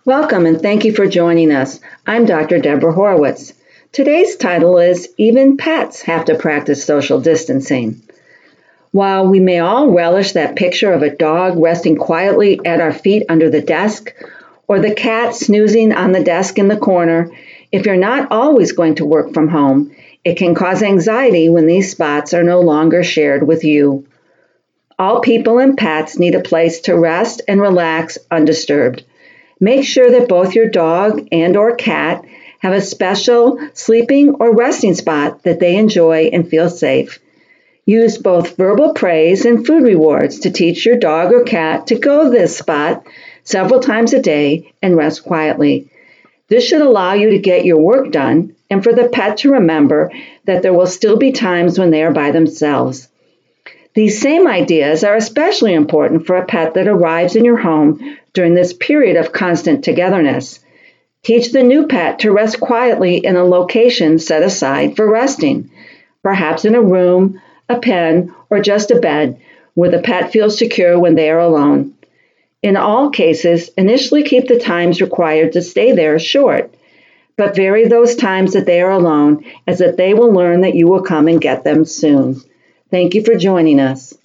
Welcome and thank you for joining us. I'm Dr. Deborah Horowitz. Today's title is Even Pets Have to Practice Social Distancing. While we may all relish that picture of a dog resting quietly at our feet under the desk, or the cat snoozing on the desk in the corner, if you're not always going to work from home, it can cause anxiety when these spots are no longer shared with you. All people and pets need a place to rest and relax undisturbed. Make sure that both your dog and/or cat have a special sleeping or resting spot that they enjoy and feel safe. Use both verbal praise and food rewards to teach your dog or cat to go to this spot several times a day and rest quietly. This should allow you to get your work done and for the pet to remember that there will still be times when they are by themselves. These same ideas are especially important for a pet that arrives in your home during this period of constant togetherness. Teach the new pet to rest quietly in a location set aside for resting, perhaps in a room, a pen, or just a bed where the pet feels secure when they are alone. In all cases, initially keep the times required to stay there short, but vary those times that they are alone as that they will learn that you will come and get them soon. Thank you for joining us.